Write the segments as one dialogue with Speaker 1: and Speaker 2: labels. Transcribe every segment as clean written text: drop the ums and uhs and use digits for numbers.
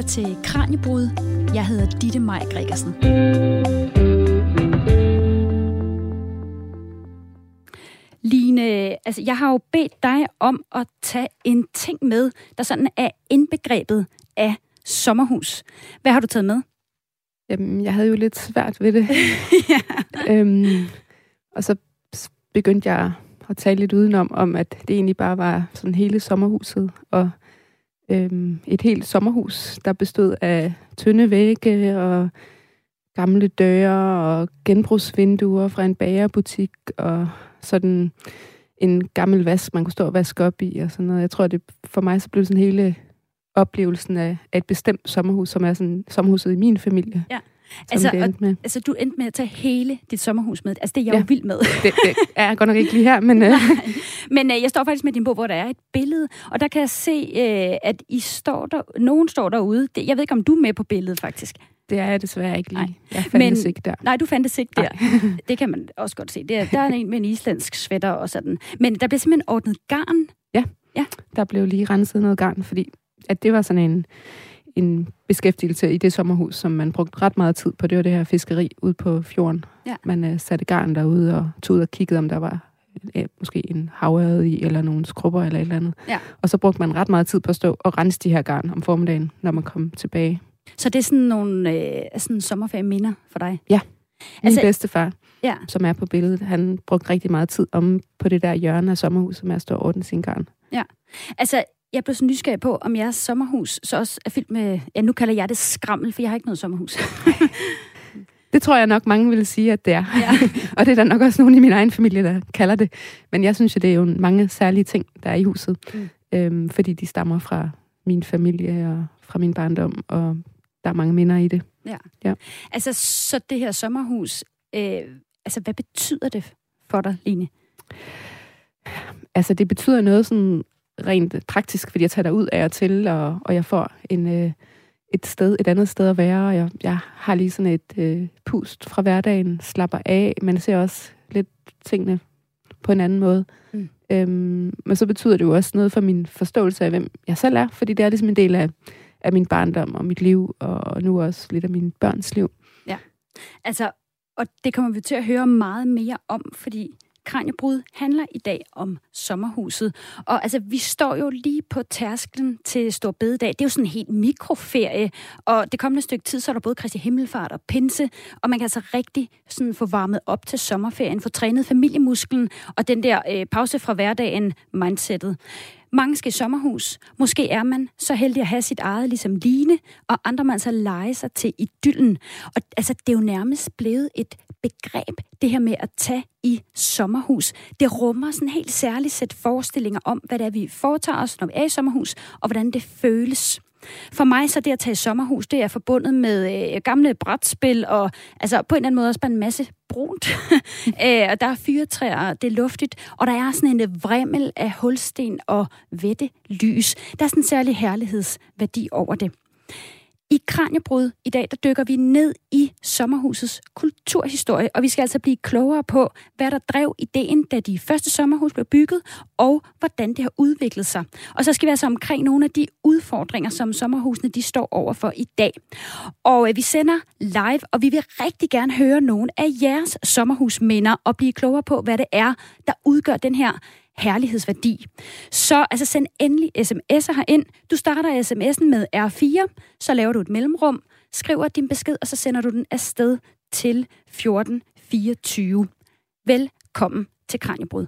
Speaker 1: til Kraniebrud. Jeg hedder Ditte Maj Gregersen. Line, altså jeg har jo bedt dig om at tage en ting med, der sådan er indbegrebet af sommerhus. Hvad har du taget med?
Speaker 2: Jamen, jeg havde jo lidt svært ved det. Og så begyndte jeg at tale lidt udenom, om at det egentlig bare var sådan hele sommerhuset. Og et helt sommerhus, der bestod af tynde vægge og gamle døre og genbrugsvinduer fra en bagerbutik og sådan en gammel vask, man kunne stå og vaske op i og sådan noget. Jeg tror, det for mig så blev sådan hele oplevelsen af et bestemt sommerhus, som er sådan sommerhuset i min familie.
Speaker 1: Ja.
Speaker 2: Altså
Speaker 1: du endte med at tage hele dit sommerhus med. Altså det er jeg jo vild med.
Speaker 2: Det er godt nok ikke lige her, men...
Speaker 1: Men jeg står faktisk med din bog, hvor der er et billede, og der kan jeg se, at nogen står derude. Jeg ved ikke, om du er med på billedet, faktisk.
Speaker 2: Det er jeg desværre ikke lige. Nej. Jeg fandtes ikke der.
Speaker 1: Nej, du fandtes ikke der. Det kan man også godt se. Der er en med en islandsk sweater og sådan. Men der bliver simpelthen ordnet garn.
Speaker 2: Ja, der blev lige renset noget garn, fordi at det var sådan en beskæftigelse i det sommerhus, som man brugte ret meget tid på. Det var det her fiskeri ude på fjorden. Ja. Man satte garn derude og tog ud og kiggede, om der var måske en havørred i, eller nogle skrubber eller et eller andet. Ja. Og så brugte man ret meget tid på at stå og rense de her garn om formiddagen, når man kom tilbage.
Speaker 1: Så det er sådan nogle sådan sommerferieminder for dig?
Speaker 2: Ja. Min bedstefar, som er på billedet, han brugte rigtig meget tid om på det der hjørne af sommerhuset med at stå og ordne sin garn.
Speaker 1: Ja. Altså, jeg blev så nysgerrig på, om jeres sommerhus så også er fyldt med... Ja, nu kalder jeg det skrammel, for jeg har ikke noget sommerhus.
Speaker 2: Det tror jeg nok, mange vil sige, at det er. Ja. Og det er der nok også nogen i min egen familie, der kalder det. Men jeg synes jo, det er jo mange særlige ting, der er i huset. Fordi de stammer fra min familie og fra min barndom, og der er mange minder i det. Ja.
Speaker 1: Altså, så det her sommerhus, hvad betyder det for dig, Line?
Speaker 2: Altså, det betyder noget sådan rent praktisk, fordi jeg tager derud af og til, og jeg får et andet sted at være, og jeg har lige sådan et pust fra hverdagen, slapper af, men ser også lidt tingene på en anden måde. Men så betyder det jo også noget for min forståelse af, hvem jeg selv er, fordi det er ligesom en del af min barndom og mit liv, og nu også lidt af mine børns liv.
Speaker 1: Ja, altså, og det kommer vi til at høre meget mere om, fordi Kraniebrud handler i dag om sommerhuset. Og altså, vi står jo lige på tærsklen til Store Bededag. Det er jo sådan en helt mikroferie. Og det kommende stykke tid, så er der både Kristi Himmelfart og pinse. Og man kan altså rigtig sådan få varmet op til sommerferien, få trænet familiemusklen og den der pause fra hverdagen mindsetet. Mange skal i sommerhus. Måske er man så heldig at have sit eget, ligesom Line, og andre man så lege sig til idyllen. Og altså, det er jo nærmest blevet et begreb, det her med at tage i sommerhus. Det rummer sådan helt særligt sæt forestillinger om, hvad det er, vi foretager os, når vi er i sommerhus, og hvordan det føles. For mig så det at tage i sommerhus, det er forbundet med gamle brætspil, og altså på en eller anden måde også bare en masse brunt. Og der er fyrretræer, det er luftigt, og der er sådan en vrimmel af hulsten og vette lys. Der er sådan en særlig herlighedsværdi over det. I Kraniebrud i dag, der dykker vi ned i sommerhusets kulturhistorie, og vi skal altså blive klogere på, hvad der drev ideen, da de første sommerhus blev bygget, og hvordan det har udviklet sig. Og så skal vi altså omkring nogle af de udfordringer, som sommerhusene de står overfor i dag. Og vi sender live, og vi vil rigtig gerne høre nogle af jeres sommerhusminder, og blive klogere på, hvad det er, der udgør den her herlighedsværdi. Så altså send endelig sms'er herind. Du starter sms'en med R4, så laver du et mellemrum, skriver din besked, og så sender du den afsted til 1424. Velkommen til Kraniebrud.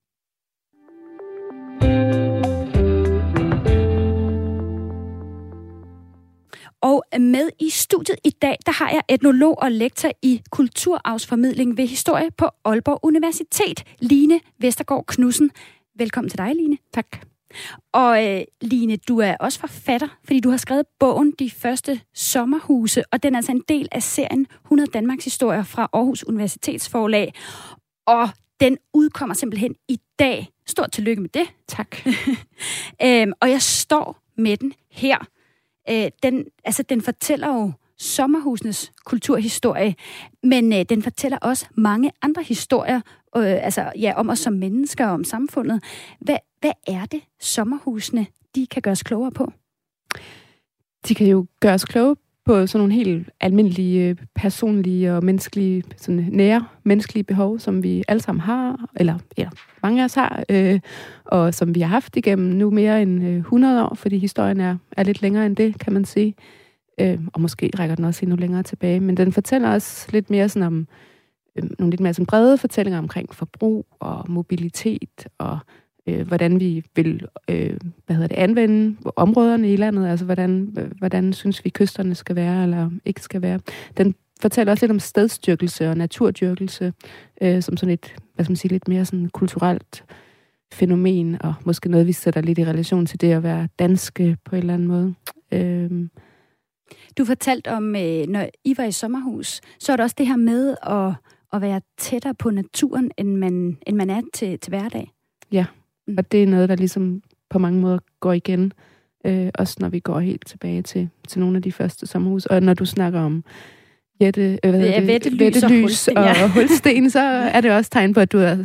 Speaker 1: Og med i studiet i dag, der har jeg etnolog og lektor i kulturarvsformidling ved historie på Aalborg Universitet, Line Vestergaard Knudsen. Velkommen til dig, Line.
Speaker 2: Tak.
Speaker 1: Og Line, du er også forfatter, fordi du har skrevet bogen De Første Sommerhuse, og den er altså en del af serien 100 Danmarks historier fra Aarhus Universitetsforlag. Og den udkommer simpelthen i dag. Stort tillykke med det.
Speaker 2: Tak.
Speaker 1: Og jeg står med den her. Den fortæller jo sommerhusenes kulturhistorie, men den fortæller også mange andre historier, om os som mennesker og om samfundet. Hvad er det, sommerhusene de kan gøre os klogere på?
Speaker 2: De kan jo gøre os kloge på sådan nogle helt almindelige, personlige og menneskelige, sådan nære menneskelige behov, som vi alle sammen har, eller mange af os har, og som vi har haft igennem nu mere end 100 år, fordi historien er lidt længere end det, kan man sige. Og måske rækker den også endnu længere tilbage, men den fortæller os lidt mere sådan om nogle lidt mere sådan brede fortællinger omkring forbrug og mobilitet og hvordan vi vil anvende områderne i landet, altså hvordan synes vi kysterne skal være eller ikke skal være. Den fortæller også lidt om stedsdyrkelse og naturdyrkelse, som sådan et, lidt mere sådan kulturelt fænomen, og måske noget, vi sætter lidt i relation til det at være danske på en eller anden måde.
Speaker 1: Du fortalte om, når I var i sommerhus, så er det også det her med at være tættere på naturen, end man er til hverdag.
Speaker 2: Ja, og det er noget, der ligesom på mange måder går igen, også når vi går helt tilbage til nogle af de første sommerhus. Og når du snakker om vettelys og hulsten, så er det også tegn på, at du har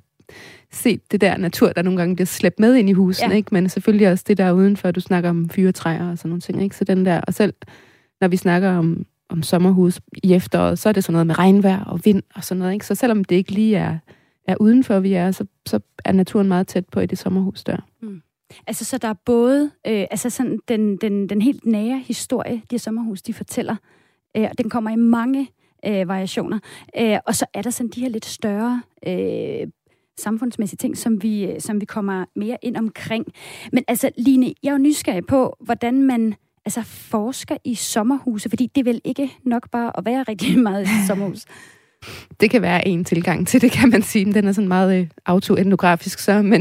Speaker 2: set det der natur, der nogle gange bliver slæbt med ind i husene, ikke? Men selvfølgelig også det der udenfor, du snakker om fyretræer og sådan nogle ting, ikke? Så den der, og selv når vi snakker om sommerhus i efteråret, så er det sådan noget med regnvejr og vind og sådan noget, ikke? Så selvom det ikke lige er udenfor, vi er, så er naturen meget tæt på i det sommerhus der.
Speaker 1: Mm. Altså, så der er både sådan den helt nære historie, de sommerhus, de fortæller, og den kommer i mange variationer, og så er der sådan de her lidt større samfundsmæssige ting, som vi kommer mere ind omkring. Men altså, Line, jeg er jo nysgerrig på, hvordan man forsker i sommerhuse, fordi det er vel ikke nok bare at være rigtig meget i sommerhus.
Speaker 2: Det kan være en tilgang til det, kan man sige. Den er sådan meget autoetnografisk, så. Men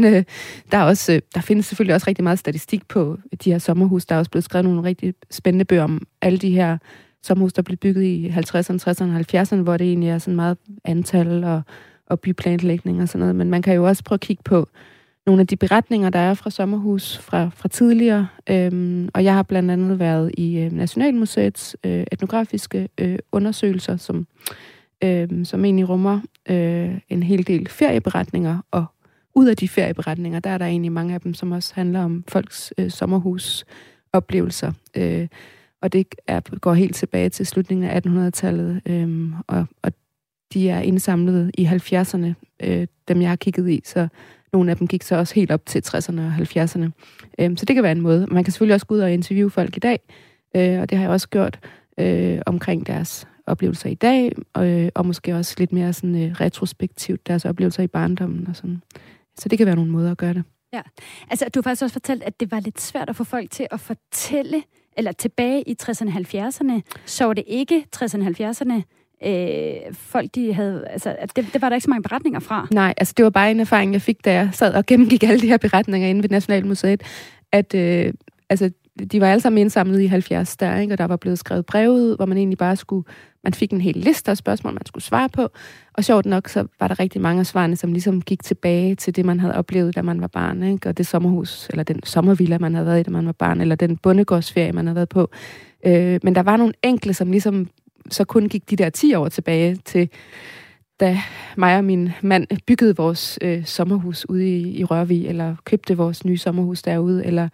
Speaker 2: der findes selvfølgelig også rigtig meget statistik på de her sommerhus. Der er også blevet skrevet nogle rigtig spændende bøger om alle de her sommerhus, der blev bygget i 50'erne, 60'erne og 70'erne, hvor det egentlig er sådan meget antal og byplanlægning og sådan noget. Men man kan jo også prøve at kigge på nogle af de beretninger, der er fra sommerhus fra tidligere. Og jeg har blandt andet været i Nationalmuseets etnografiske undersøgelser, som egentlig rummer en hel del ferieberetninger, og ud af de ferieberetninger, der er der egentlig mange af dem, som også handler om folks sommerhusoplevelser. Og det går helt tilbage til slutningen af 1800-tallet, og de er indsamlet i 70'erne, dem jeg har kigget i, så nogle af dem gik så også helt op til 60'erne og 70'erne. Så det kan være en måde. Man kan selvfølgelig også gå ud og interviewe folk i dag, og det har jeg også gjort omkring deres oplevelser i dag, og måske også lidt mere sådan retrospektivt deres oplevelser i barndommen og sådan. Så det kan være nogle måder at gøre det. Ja,
Speaker 1: altså du har faktisk også fortalt, at det var lidt svært at få folk til at fortælle, eller tilbage i 60'erne og 70'erne, så var det ikke 60'erne og 70'erne, folk de havde, altså det var der ikke så mange beretninger fra.
Speaker 2: Nej, altså det var bare en erfaring, jeg fik, da jeg sad og gennemgik alle de her beretninger inde ved Nationalmuseet, at de var alle sammen indsamlet i 70 der, ikke? Og der var blevet skrevet breve ud, hvor man egentlig bare man fik en hel liste af spørgsmål, man skulle svare på, og sjovt nok, så var der rigtig mange af svarene, som ligesom gik tilbage til det, man havde oplevet, da man var barn, ikke? Og det sommerhus, eller den sommervilla, man havde været i, da man var barn, eller den bondegårdsferie, man havde været på. Men der var nogle enkle, som ligesom så kun gik de der 10 år tilbage til, da mig og min mand byggede vores sommerhus ude i Rørvig, eller købte vores nye sommerhus derude, eller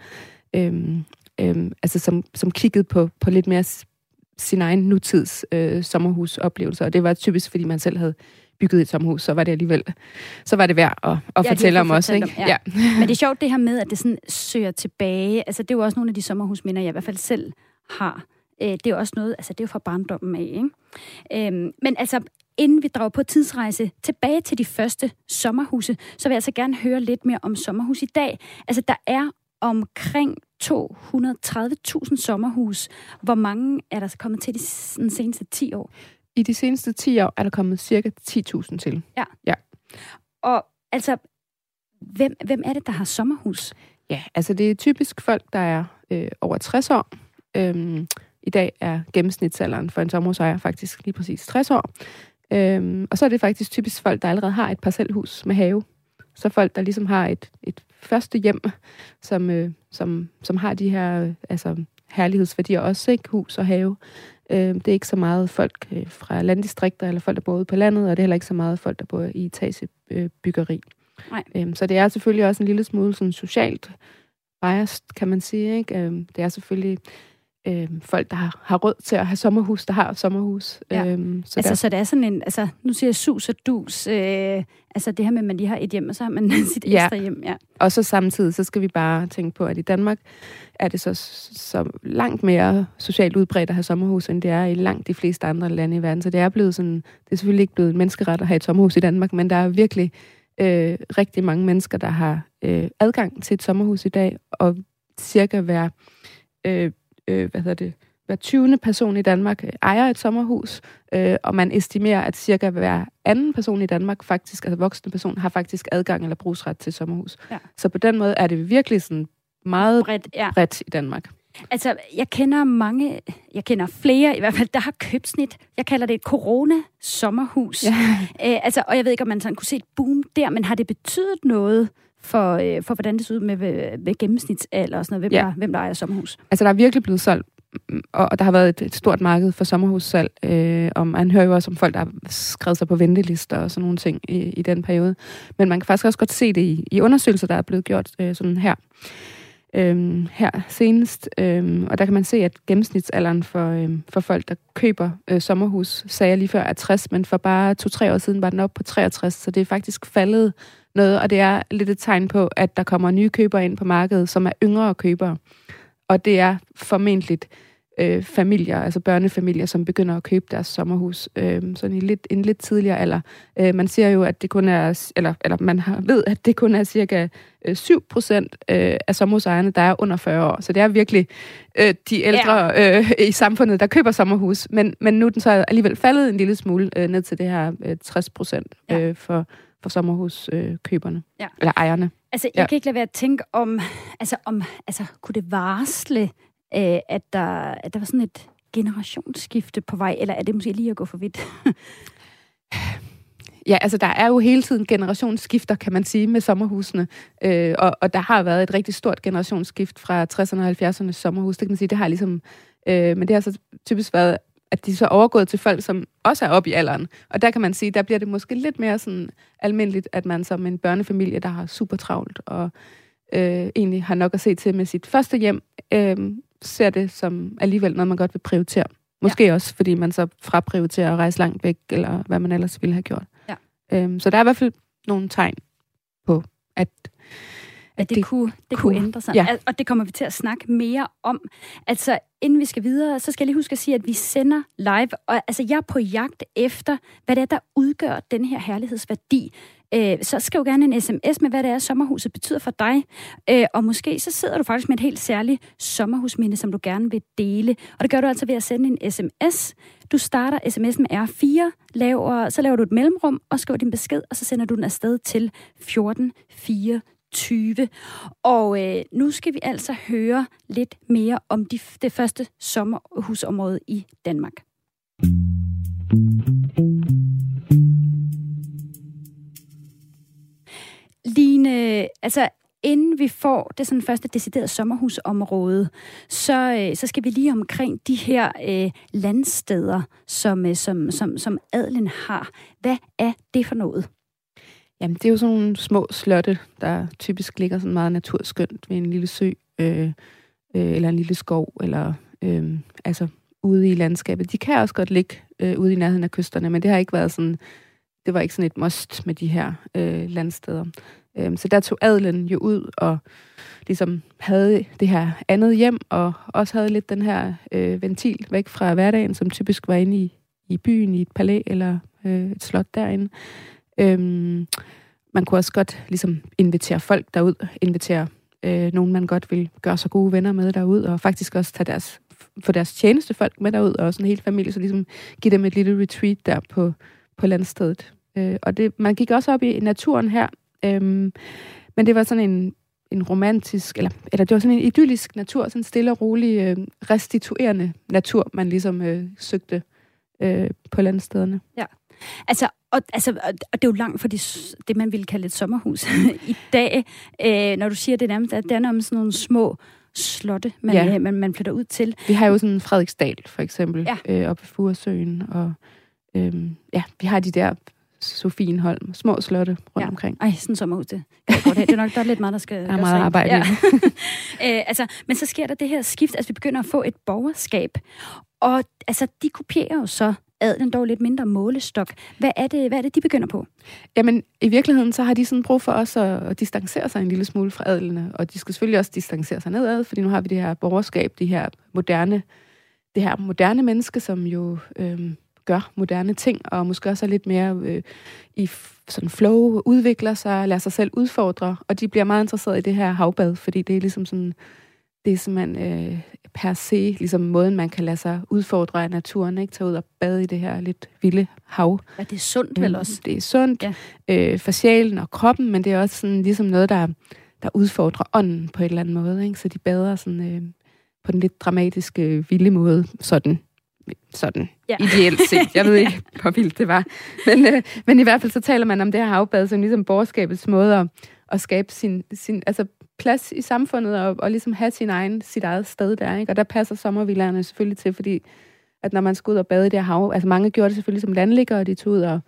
Speaker 2: som kiggede på lidt mere sin egen nutids sommerhusoplevelser. Og det var typisk, fordi man selv havde bygget et sommerhus, så var det alligevel værd at fortælle om også. Ikke?
Speaker 1: Ja. Men det er sjovt det her med, at det sådan søger tilbage. Altså det er jo også nogle af de sommerhusminder, jeg i hvert fald selv har. Det er jo også noget, altså det er jo fra barndommen af, ikke? Men altså, inden vi drager på tidsrejse tilbage til de første sommerhuse, så vil jeg altså gerne høre lidt mere om sommerhus i dag. Altså, der er omkring 230.000 sommerhus. Hvor mange er der kommet til de seneste 10 år?
Speaker 2: I de seneste 10 år er der kommet cirka 10.000 til.
Speaker 1: Ja. Og altså, hvem er det, der har sommerhus? Ja,
Speaker 2: altså det er typisk folk, der er over 60 år. I dag er gennemsnitsalderen for en sommerhusejer faktisk lige præcis 60 år. Og så er det faktisk typisk folk, der allerede har et parcelhus med have. Så folk, der ligesom har et første hjem, som har de her herlighedsværdier også, ikke? Hus og have. Det er ikke så meget folk fra landdistrikter, eller folk, der bor ude på landet, og det er heller ikke så meget folk, der bor i etagebyggeri. Så det er selvfølgelig også en lille smule sådan socialt biased, kan man sige, ikke? Det er selvfølgelig folk, der har råd til at have sommerhus, der har sommerhus.
Speaker 1: Ja. Så det er sådan en, nu siger jeg sus og dus, det her med, at man lige har et hjem, og så har man sit ekstra hjem. Ja.
Speaker 2: Og så samtidig, så skal vi bare tænke på, at i Danmark er det så langt mere socialt udbredt at have sommerhus, end det er i langt de fleste andre lande i verden. Så det er blevet sådan, det er selvfølgelig ikke blevet en menneskeret at have et sommerhus i Danmark, men der er virkelig rigtig mange mennesker, der har adgang til et sommerhus i dag, og cirka hver 20. person i Danmark ejer et sommerhus, og man estimerer, at cirka hver anden person i Danmark faktisk, altså voksne person, har faktisk adgang eller brugsret til et sommerhus. Ja. Så på den måde er det virkelig sådan meget bredt i Danmark.
Speaker 1: Altså, jeg kender flere i hvert fald, der har købsnit. Jeg kalder det et corona-sommerhus. Ja. Og jeg ved ikke, om man sådan kunne se et boom der, men har det betydet noget for hvordan det ser ud med gennemsnitsalder og sådan noget? Hvem der ejer sommerhus?
Speaker 2: Altså, der er virkelig blevet solgt, og der har været et stort marked for sommerhussalg, og man hører jo også om folk, der har skrevet sig på ventelister og sådan nogle ting i den periode. Men man kan faktisk også godt se det i undersøgelser, der er blevet gjort sådan her senest. Og der kan man se, at gennemsnitsalderen for folk, der køber sommerhus, sagde jeg lige før, er 60, men for bare 2-3 år siden var den op på 63, så det er faktisk faldet noget, og det er lidt et tegn på, at der kommer nye købere ind på markedet, som er yngre købere. Og det er formentligt familier, altså børnefamilier, som begynder at købe deres sommerhus sådan i en lidt tidligere alder. Man siger jo, at det kun er, eller man ved, at det kun er cirka 7% af sommerhusejerne, der er under 40 år. Så det er virkelig de ældre i samfundet, der køber sommerhus. Men nu er den så alligevel faldet en lille smule ned til det her 60% for sommerhuskøberne, eller ejerne.
Speaker 1: Altså, jeg kan ikke lade være at tænke om kunne det varsle, at der var sådan et generationsskifte på vej, eller er det måske lige at gå for vidt?
Speaker 2: Ja, altså der er jo hele tiden generationsskifter, kan man sige, med sommerhusene. Og der har været et rigtig stort generationsskift fra 60'erne og 70'ernes sommerhus. Det kan man sige, det har ligesom... men det har så typisk været, at de så er overgået til folk, som også er oppe i alderen. Og der kan man sige, der bliver det måske lidt mere sådan almindeligt, at man som en børnefamilie, der har super travlt, og egentlig har nok at se til med sit første hjem, ser det som alligevel noget, man godt vil prioritere. Måske også, fordi man så fraprioriterer at rejse langt væk, eller hvad man ellers ville have gjort. Ja. Så der er i hvert fald nogle tegn på, at
Speaker 1: det kunne ændre sig. Ja. Og det kommer vi til at snakke mere om. Altså, inden vi skal videre, så skal jeg lige huske at sige, at vi sender live. Og altså, jeg er på jagt efter, hvad det er, der udgør den her herlighedsværdi. Så skriv gerne en sms med, hvad det er, sommerhuset betyder for dig. Og måske så sidder du faktisk med et helt særligt sommerhusminde, som du gerne vil dele. Og det gør du altså ved at sende en sms. Du starter sms'en med R4, så laver du et mellemrum og skriver din besked, og så sender du den afsted til 1424. Og nu skal vi altså høre lidt mere om det første sommerhusområde i Danmark. Line, altså inden vi får det sådan første deciderede sommerhusområde, så skal vi lige omkring de her landsteder, som adelen har. Hvad er det for noget?
Speaker 2: Jamen, det er jo sådan nogle små slotte, der typisk ligger sådan meget naturskønt ved en lille sø, eller en lille skov, eller altså ude i landskabet. De kan også godt ligge ude i nærheden af kysterne, men det har ikke været sådan, det var ikke sådan et must med de her landsteder. Så der tog adelen jo ud og ligesom havde det her andet hjem, og også havde lidt den her ventil væk fra hverdagen, som typisk var inde i byen, i et palæ eller et slot derinde. Man kunne også godt ligesom invitere folk derud, invitere nogen, man godt vil gøre sig gode venner med derud, og faktisk også få deres tjenestefolk med derud, og også en hel familie, så ligesom give dem et lille retreat der på landstedet. Og man gik også op i naturen her, men det var sådan en romantisk, eller det var sådan en idyllisk natur, sådan en stille og rolig, restituerende natur, man ligesom søgte på landstederne. Ja.
Speaker 1: Altså, og det er jo langt for det, man ville kalde et sommerhus i dag. Når du siger det nærmest, at det er nærmest sådan nogle små slotte, man flytter ud til.
Speaker 2: Vi har jo sådan Frederiksdal, for eksempel, oppe ved Furesøen, og vi har de der Sofienholm, små slotte rundt omkring.
Speaker 1: Ej, sådan et sommerhus, det kan jeg godt have. Det er nok, der er lidt meget, der skal...
Speaker 2: Der er meget arbejde.
Speaker 1: Ja. Men så sker der det her skift, altså vi begynder at få et borgerskab, og altså, de kopierer jo så adelen dog lidt mindre målestok. Hvad er det, de begynder på? Jamen,
Speaker 2: i virkeligheden, så har de sådan brug for os at distancere sig en lille smule fra adelene, og de skal selvfølgelig også distancere sig nedad, fordi nu har vi det her borgerskab, det her moderne menneske, som jo gør moderne ting, og måske også er lidt mere i sådan flow, udvikler sig, lader sig selv udfordre, og de bliver meget interesserede i det her havbad, fordi det er ligesom sådan, det er simpelthen per se, ligesom måden, man kan lade sig udfordre af naturen, ikke? Tage ud og bade i det her lidt vilde hav.
Speaker 1: Ja, det er sundt vel også?
Speaker 2: Det er sundt for sjælen og kroppen, men det er også sådan, ligesom noget, der udfordrer ånden på et eller andet måde, ikke? Så de bader sådan på den lidt dramatiske, vilde måde, sådan ideelt set. Jeg ved ikke, hvor vildt det var. Men i hvert fald så taler man om det her havbad som ligesom borgerskabets måde at skabe sin altså plads i samfundet og ligesom have sit eget sted der, ikke? Og der passer sommervillaerne selvfølgelig til, fordi at når man skal ud og bade i det her hav, altså mange gjorde det selvfølgelig som landliggere, og de tog ud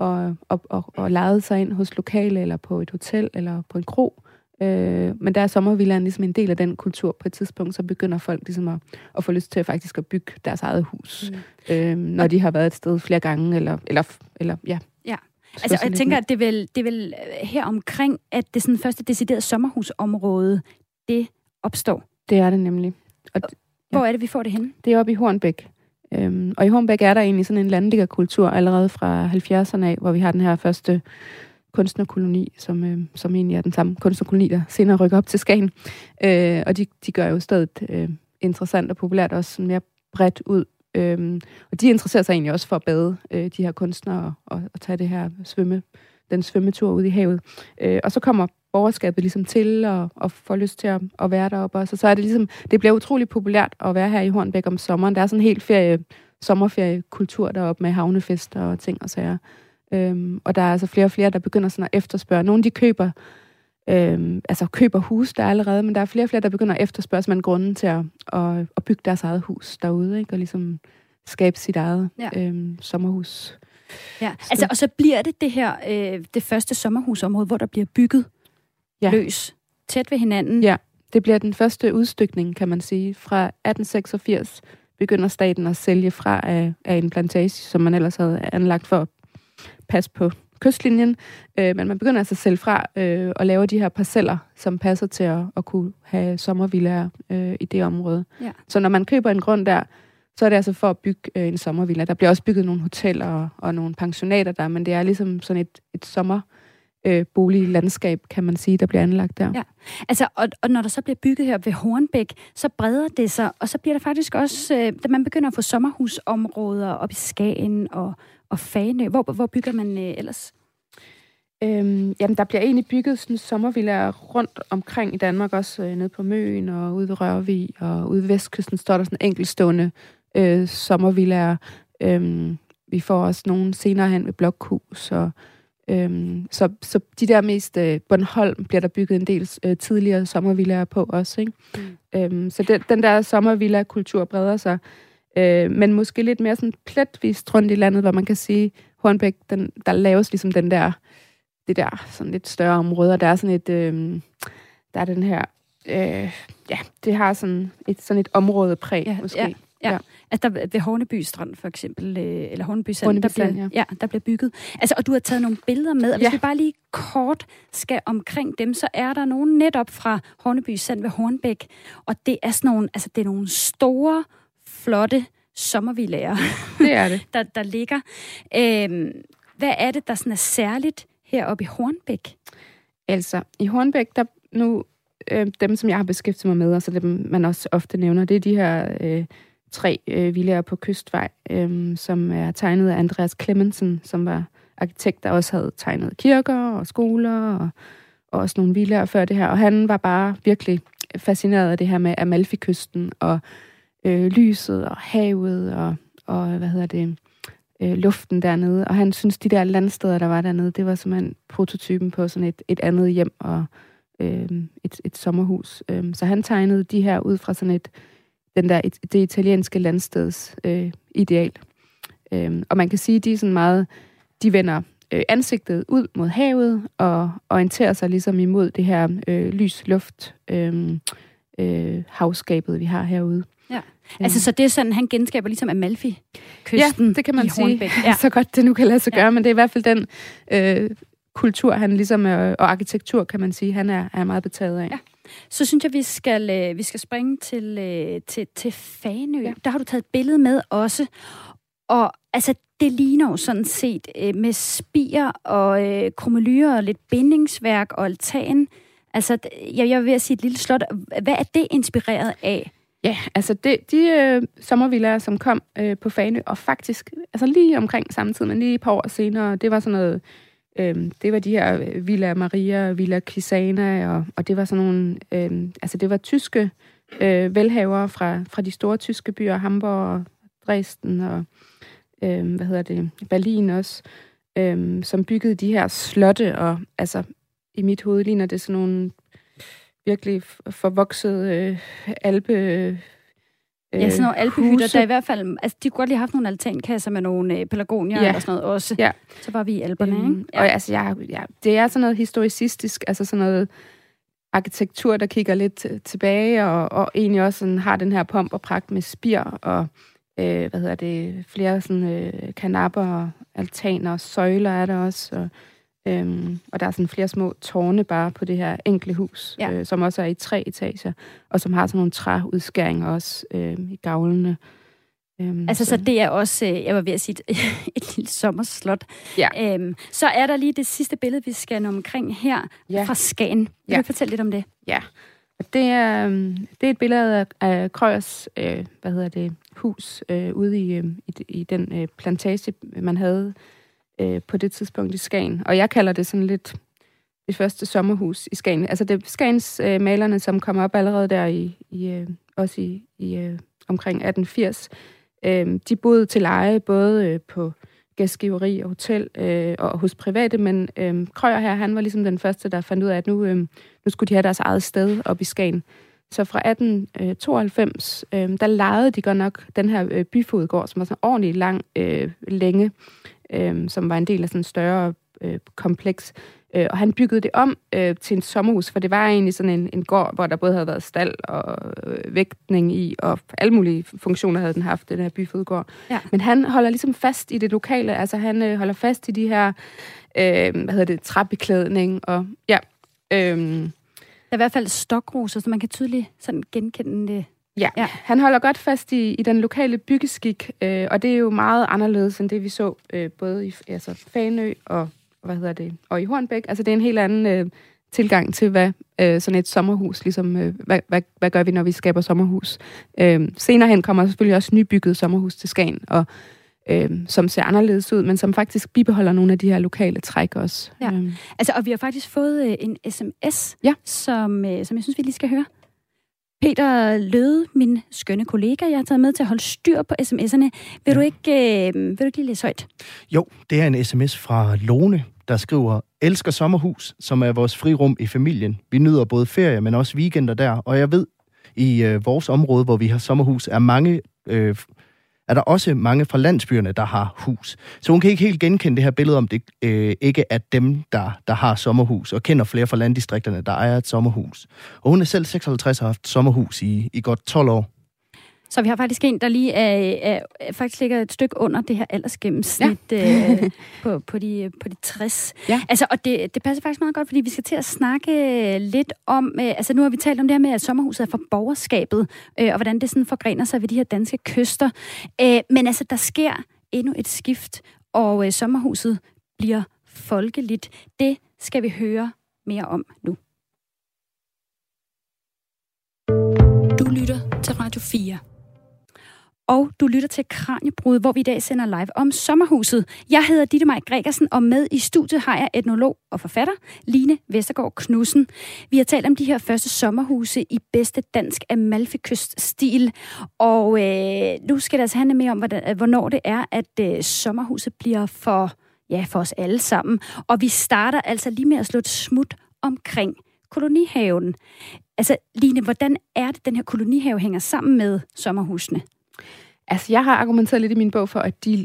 Speaker 2: og lejede sig ind hos lokale, eller på et hotel, eller på en kro. Men der er sommervillaen ligesom en del af den kultur. På et tidspunkt, så begynder folk ligesom at få lyst til faktisk at bygge deres eget hus, når de har været et sted flere gange, eller ja. Ja.
Speaker 1: Altså, jeg tænker, at det er vel her omkring, at det sådan første deciderede sommerhusområde, det opstår.
Speaker 2: Det er det nemlig.
Speaker 1: Hvor er det, vi får det henne?
Speaker 2: Det er oppe i Hornbæk. Og i Hornbæk er der egentlig sådan en landliggerkultur allerede fra 70'erne af, hvor vi har den her første kunstnerkoloni, som egentlig er den samme kunstnerkoloni, der senere rykker op til Skagen. Og de gør jo stedet interessant og populært, også sådan mere bredt ud. Og de interesserer sig egentlig også for at bade, de her kunstnere, og tage det her den svømmetur ud i havet. Og så kommer borgerskabet ligesom til og får lyst til at være deroppe også. Og så er det ligesom, det bliver utrolig populært at være her i Hornbæk om sommeren. Der er sådan en helt sommerferiekultur deroppe med havnefester og ting og sager. Og der er altså flere og flere, der begynder sådan at efterspørge. Nogle de køber hus der allerede, men der er flere og flere, der begynder at efterspørge simpelthen grunden til at bygge deres eget hus derude, ikke? Og ligesom skabe sit eget sommerhus.
Speaker 1: Ja, altså, og så bliver det her, det første sommerhusområde, hvor der bliver bygget løs, tæt ved hinanden.
Speaker 2: Ja, det bliver den første udstykning, kan man sige. Fra 1886 begynder staten at sælge fra af en plantage, som man ellers havde anlagt for at passe på kystlinjen. Men man begynder altså at sælge fra og lave de her parceller, som passer til at kunne have sommervillaer i det område. Ja. Så når man køber en grund der, så er det altså for at bygge en sommervilla. Der bliver også bygget nogle hoteller og nogle pensionater der, men det er ligesom sådan et sommerboliglandskab, kan man sige, der bliver anlagt der.
Speaker 1: Ja, altså, og når der så bliver bygget her ved Hornbæk, så breder det sig, og så bliver der faktisk også, da man begynder at få sommerhusområder op i Skagen og Fanø. Hvor bygger man ellers?
Speaker 2: Jamen, der bliver egentlig bygget sådan sommervillaer rundt omkring i Danmark, også nede på Møn og ude ved Rørvig, og ude ved Vestkysten står der sådan enkeltstående sommervillaer. Vi får også nogle senere hen ved Blokhus, og så de der mest Bornholm bliver der bygget en del tidligere sommervillaer på også, ikke? Så den der sommervilla-kultur breder sig, men måske lidt mere sådan pletvist rundt i landet, hvor man kan sige, Hornbæk, der laves ligesom det der sådan lidt større område, og der er sådan et, der er den her, det har sådan et områdepræg, måske.
Speaker 1: Ja. Altså der ved Horneby Strand for eksempel, eller Horneby Sand, der bliver bygget. Altså, og du har taget nogle billeder med, og hvis vi bare lige kort skal omkring dem, så er der nogen netop fra Horneby Sand ved Hornbæk, og det er sådan nogle, altså det er nogle store, flotte sommervillaer,
Speaker 2: det er det.
Speaker 1: der ligger. Hvad er det, der sådan er særligt heroppe i Hornbæk?
Speaker 2: Altså, i Hornbæk, der nu, dem som jeg har beskæftiget mig med, og så dem man også ofte nævner, det er de her 3 villaer på Kystvej, som er tegnet af Andreas Clemmensen, som var arkitekt, der også havde tegnet kirker og skoler, og også nogle villaer før det her. Og han var bare virkelig fascineret af det her med Amalfikysten, og lyset og havet, og luften dernede. Og han synes, de der landsteder, der var dernede, det var simpelthen prototypen på sådan et andet hjem og et sommerhus. Så han tegnede de her ud fra sådan det italienske landsteds ideal. Og man kan sige, de er sådan meget, de vender ansigtet ud mod havet og orienterer sig ligesom imod det her lys-luft havskabet, vi har herude.
Speaker 1: Ja. Altså, så det er sådan, han genskaber ligesom Amalfi-kysten.
Speaker 2: Ja, det kan man sige.
Speaker 1: Ja.
Speaker 2: Så godt det nu kan lade sig gøre, men det er i hvert fald den kultur, han ligesom, og arkitektur, kan man sige, han er meget betaget af.
Speaker 1: Ja. Så synes jeg, vi skal springe til Fanø. Ja. Der har du taget et billede med også. Og altså, det ligner jo sådan set med spir og krumelyrer og lidt bindingsværk og altan. Altså, jeg vil ved at sige et lille slot. Hvad er det inspireret af?
Speaker 2: Ja, altså de sommervillaer, som kom på Fanø, og faktisk altså lige omkring samme tid, men lige et par år senere, det var sådan noget, det var de her Villa Maria, Villa Kisana, og det var sådan nogle, altså det var tyske velhavere fra de store tyske byer, Hamburg og Dresden og Berlin også, som byggede de her slotte, og altså i mit hoved ligner det sådan nogle virkelig forvoksede alpe...
Speaker 1: ja, sådan nogle alpehytter, der i hvert fald... Altså, de kunne godt lige have haft nogle altankasser med nogle pelargonier eller sådan noget også. Ja. Så var vi i Alperne, ikke? Ja.
Speaker 2: Og altså, det er sådan noget historicistisk, altså sådan noget arkitektur, der kigger lidt tilbage, og egentlig også sådan, har den her pomp og pragt med spir, og flere sådan kanapper og altaner og søjler er der også, og der er sådan flere små tårne bare på det her enkle hus, som også er i 3 etager, og som har sådan nogle træudskæringer også i gavlene.
Speaker 1: Så det er også, jeg var ved at sige, et lille sommerslot. Ja. Så er der lige det sidste billede, vi skal nå omkring her fra Skagen. Vil du fortælle lidt om det? Ja,
Speaker 2: det er et billede af Krøyers hus ude i den plantage, man havde på det tidspunkt i Skagen. Og jeg kalder det sådan lidt det første sommerhus i Skagen. Altså det er Skagens malerne, som kom op allerede der også i omkring 1880. De boede til leje både på gæstgiveri og hotel og hos private, men Krøyer her, han var ligesom den første, der fandt ud af, at nu skulle de have deres eget sted op i Skagen. Så fra 1892, der lejede de godt nok den her byfodgård, som var sådan ordentlig lang længe, som var en del af sådan en større kompleks. Og han byggede det om til en sommerhus, for det var egentlig sådan en gård, hvor der både havde været stald og vægtning i, og alle mulige funktioner havde den haft, den her byfodgård. Ja. Men han holder ligesom fast i det lokale, altså han holder fast i de her, træbeklædning, og ja.
Speaker 1: Der er i hvert fald stokroser, så man kan tydeligt sådan genkende det.
Speaker 2: Ja, han holder godt fast i den lokale byggeskik, og det er jo meget anderledes end det, vi så både i Fanø og i Hornbæk. Altså det er en helt anden tilgang til, hvad sådan et sommerhus, ligesom, hvad gør vi, når vi skaber sommerhus. Senere hen kommer selvfølgelig også nybygget sommerhus til Skagen, og som ser anderledes ud, men som faktisk bibeholder nogle af de her lokale træk også. Ja.
Speaker 1: Og vi har faktisk fået en sms, som jeg synes, vi lige skal høre. Peter Løde, min skønne kollega, jeg har taget med til at holde styr på sms'erne. Vil du ikke lige læse højt?
Speaker 3: Jo, det er en sms fra Lone, der skriver, elsker sommerhus, som er vores frirum i familien. Vi nyder både ferie, men også weekender der. Og jeg ved, i vores område, hvor vi har sommerhus, er der også mange fra landsbyerne, der har hus. Så hun kan ikke helt genkende det her billede, om det ikke er dem, der har sommerhus, og kender flere fra landdistrikterne, der ejer et sommerhus. Og hun er selv 56 og har haft sommerhus i godt 12 år.
Speaker 1: Så vi har faktisk en, der lige faktisk ligger et stykke under det her aldersgennemsnit på de 60. Ja. Og det passer faktisk meget godt, fordi vi skal til at snakke lidt om, nu har vi talt om det her med, at sommerhuset er for borgerskabet, og hvordan det sådan forgrener sig ved de her danske kyster. Men der sker endnu et skift, og sommerhuset bliver folkeligt. Det skal vi høre mere om nu. Du lytter til Radio 4. Og du lytter til Kraniebrud, hvor vi i dag sender live om sommerhuset. Jeg hedder Ditte Maj Gregersen, og med i studiet har jeg etnolog og forfatter Line Vestergaard Knudsen. Vi har talt om de her første sommerhuse i bedste dansk Amalfi-kyst-stil. Og nu skal det altså handle mere om, hvornår det er, at sommerhuset bliver for os alle sammen. Og vi starter altså lige med at slå et smut omkring kolonihaven. Line, hvordan er det, den her kolonihave hænger sammen med sommerhusene?
Speaker 2: Jeg har argumenteret lidt i min bog for, at de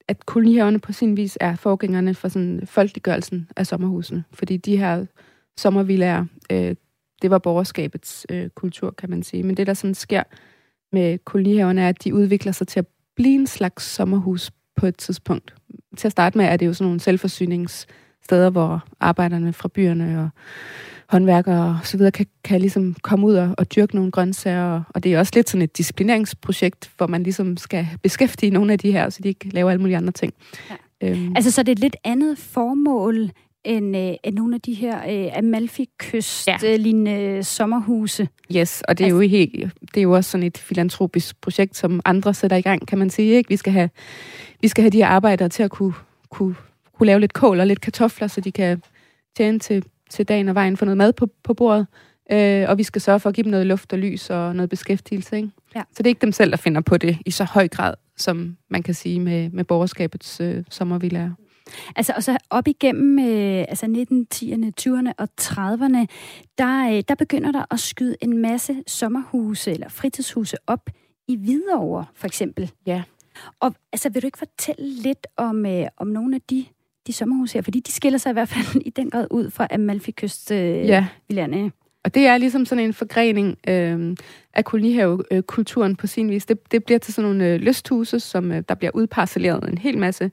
Speaker 2: at kolonihaverne på sin vis er forgængerne for sådan folkeliggørelsen af sommerhusene. Fordi de her sommervillaer, det var borgerskabets kultur, kan man sige. Men det, der sådan sker med kolonihaverne, er, at de udvikler sig til at blive en slags sommerhus på et tidspunkt. Til at starte med er det jo sådan nogle selvforsyningssteder, hvor arbejderne fra byerne og håndværkere og så videre kan ligesom komme ud og dyrke nogle grøntsager. Og det er også lidt sådan et disciplineringsprojekt, hvor man ligesom skal beskæftige nogle af de her, så de ikke laver alle mulige andre ting.
Speaker 1: Ja. Altså, så det er et lidt andet formål end nogle af de her Amalfi-kyst-lignende sommerhuse.
Speaker 2: Yes, og det er jo det er jo også sådan et filantropisk projekt, som andre sætter i gang, kan man sige. Ikke? Vi skal have de her arbejdere til at kunne lave lidt kål og lidt kartofler, så de kan tjene til dagen og vejen for noget mad på bordet. Og vi skal sørge for at give dem noget luft og lys og noget beskæftigelse. Ikke? Ja. Så det er ikke dem selv, der finder på det i så høj grad, som man kan sige med borgerskabets sommervillaer.
Speaker 1: Altså, og så op igennem 1910'erne, 20'erne og 30'erne, der begynder der at skyde en masse sommerhuse eller fritidshuse op i Hvidovre, for eksempel.
Speaker 2: Ja.
Speaker 1: Og altså, vil du ikke fortælle lidt om nogle af de sommerhuse her? Fordi de skiller sig i hvert fald i den grad ud fra Amalfi-kyst-villaerne.
Speaker 2: Ja. Og det er ligesom sådan en forgrening af kolonihavekulturen på sin vis. Det bliver til sådan nogle lysthuse, som der bliver udparcelleret en hel masse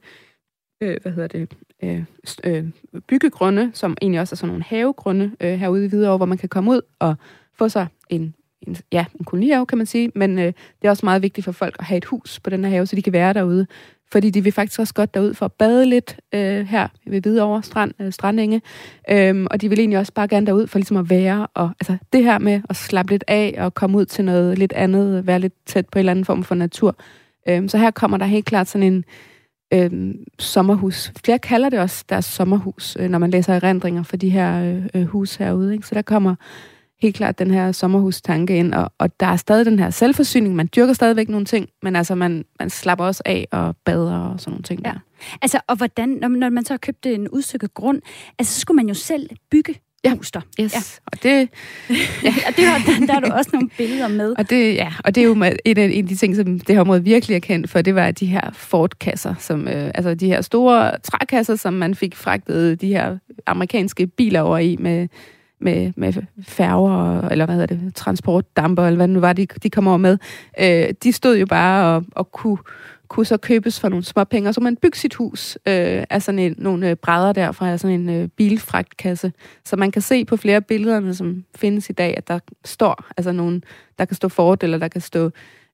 Speaker 2: byggegrunde, som egentlig også er sådan nogle havegrunde herude i Hvidovre, hvor man kan komme ud og få sig en kolonihave, kan man sige. Men det er også meget vigtigt for folk at have et hus på den her have, så de kan være derude. Fordi de vil faktisk også godt derud for at bade lidt her ved Hvidovre Strandenge. Og de vil egentlig også bare gerne derud for ligesom at være. Og altså det her med at slappe lidt af og komme ud til noget lidt andet, være lidt tæt på en eller anden form for natur. Så her kommer der helt klart sådan en sommerhus. Flere kalder det også deres sommerhus, når man læser erindringer for de her hus herude. Ikke? Så der kommer helt klart den her sommerhustanke ind, og der er stadig den her selvforsyning. Man dyrker stadigvæk nogle ting, men altså man slapper også af og bader og sådan nogle ting der.
Speaker 1: Altså, og hvordan, når man så har købt en udstykket grund, altså så skulle man jo selv bygge hus der.
Speaker 2: Yes. Ja. Og det...
Speaker 1: Ja. Og der er du også nogle billeder med.
Speaker 2: Og det er jo en af de ting, som det her område virkelig er kendt for, det var de her Ford-kasser, som, altså de her store trækasser, som man fik fragtet de her amerikanske biler over i med færger, eller hvad hedder det, transportdamper, eller hvad det nu var, de kom over med. De stod jo bare og kunne så købes for nogle små penge, og så man bygge sit hus af sådan nogle brædder derfra, af sådan en bilfragtkasse. Så man kan se på flere billederne, som findes i dag, at der står altså nogen, der kan stå Ford, eller der kan stå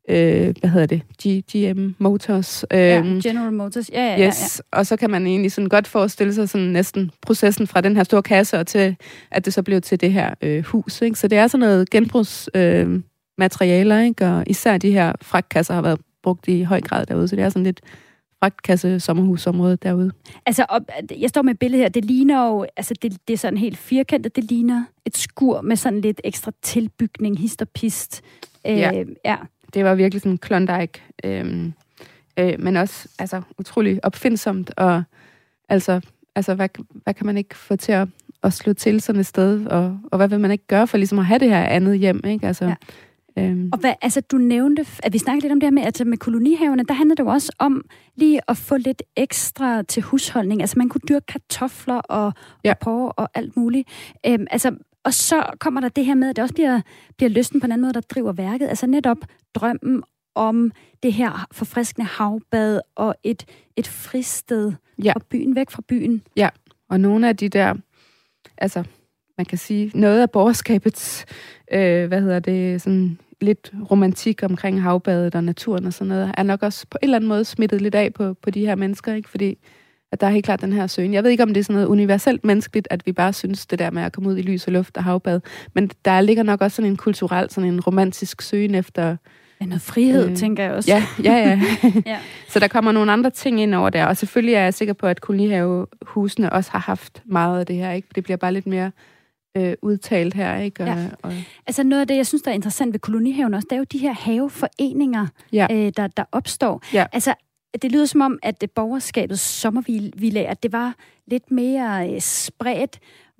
Speaker 2: GM Motors.
Speaker 1: General Motors, ja.
Speaker 2: Yes, og så kan man egentlig sådan godt forestille sig sådan næsten processen fra den her store kasse, og til, at det så blev til det her hus. Ikke? Så det er sådan noget genbrugsmaterialer, ikke? Og især de her fragtkasser har været brugt i høj grad derude, så det er sådan lidt fragtkasse sommerhusområde derude.
Speaker 1: Altså, jeg står med et billede her, det ligner jo, altså det er sådan helt firkantet, det ligner et skur med sådan lidt ekstra tilbygning, hist og pist.
Speaker 2: Ja. Det var virkelig sådan Klondike, men også altså utrolig opfindsomt, og altså hvad kan man ikke få til at slå til sådan et sted, og hvad vil man ikke gøre for ligesom at have det her andet hjem, ikke? Altså,
Speaker 1: ja. Og hvad, altså du nævnte, at vi snakkede lidt om det her med, altså med kolonihaverne, der handlede det jo også om lige at få lidt ekstra til husholdning. Altså man kunne dyrke kartofler og porre og alt muligt. Og så kommer der det her med, at det også bliver lysten på en anden måde, der driver værket. Altså netop drømmen om det her forfriskende havbad og et fristed og byen væk fra byen.
Speaker 2: Ja, og nogle af de der, altså man kan sige, noget af borgerskabets, sådan lidt romantik omkring havbadet og naturen og sådan noget, er nok også på en eller anden måde smittet lidt af på de her mennesker, ikke? Fordi at der er helt klart den her søgen. Jeg ved ikke, om det er sådan noget universelt menneskeligt, at vi bare synes det der med at komme ud i lys og luft og havbad, men der ligger nok også sådan en kulturel, sådan en romantisk søgen efter...
Speaker 1: Ja, noget frihed, tænker jeg også.
Speaker 2: Ja. Så der kommer nogle andre ting ind over der, og selvfølgelig er jeg sikker på, at kolonihavehusene også har haft meget af det her, ikke? Det bliver bare lidt mere udtalt her, ikke?
Speaker 1: Altså noget af det, jeg synes, der er interessant ved kolonihaven også, det er jo de her haveforeninger, der opstår. Ja. Altså, det lyder som om, at borgerskabets sommervillager, det var lidt mere spredt,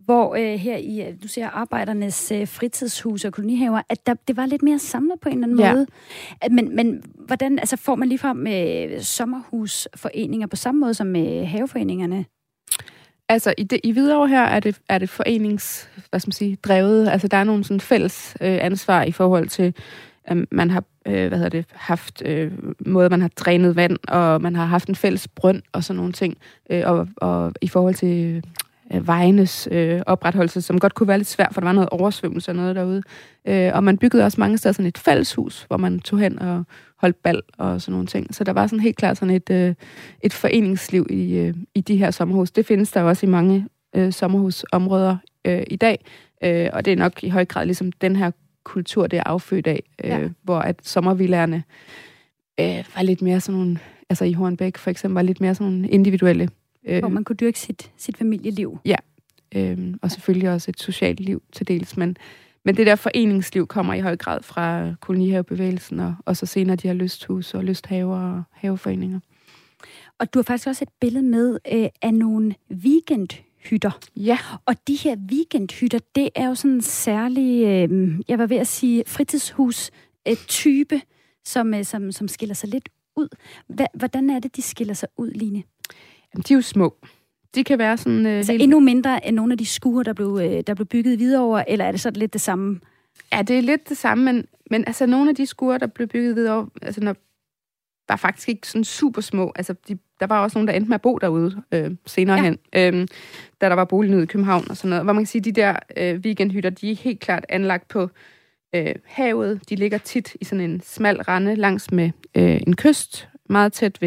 Speaker 1: hvor her i, du ser Arbejdernes fritidshus og kolonihaver, at det var lidt mere samlet på en eller anden måde. Men hvordan, altså får man ligefrem sommerhusforeninger på samme måde som med haveforeningerne? Altså
Speaker 2: i Hvidovre her er det forenings, drevet. Altså der er nogle sådan fælles ansvar i forhold til, man har haft måder, man har drænet vand, og man har haft en fælles brønd og sådan nogle ting. Og i forhold til vejenes opretholdelse, som godt kunne være lidt svært, for der var noget oversvømmelse og noget derude. Og man byggede også mange steder sådan et fælleshus, hvor man tog hen og holdt bal og sådan nogle ting. Så der var sådan helt klart sådan et foreningsliv i de her sommerhus. Det findes der også i mange sommerhusområder i dag, og det er nok i høj grad ligesom den her kultur, det er affødt af, hvor at sommervillerne var lidt mere sådan nogle, altså i Hornbæk for eksempel, var lidt mere sådan nogle individuelle.
Speaker 1: Hvor man kunne dyrke sit familieliv.
Speaker 2: Ja, og selvfølgelig også et socialt liv til dels, men det der foreningsliv kommer i høj grad fra kolonihavebevægelsen, og så senere de her lysthus og lysthaver og haveforeninger. Og du har faktisk også et billede med af nogle weekendhytter. Ja. Og de her weekendhytter, det er jo sådan en særlig, jeg var ved at sige, fritidshus-type, som skiller sig lidt ud. Hvordan er det, de skiller sig ud, Line? Jamen, de er jo små. De kan være sådan... Altså endnu mindre end nogle af de skure, der blev bygget i Hvidovre, eller er det så lidt det samme? Ja, det er lidt det samme, men altså nogle af de skure, der blev bygget i Hvidovre, altså var faktisk ikke sådan super små. Altså der var også nogen, der endte med at bo derude senere hen, da der var bolignød i København og sådan noget. Hvor man kan sige, de der weekendhytter, de er helt klart anlagt på havet. De ligger tit i sådan en smal rende langs med en kyst, meget tæt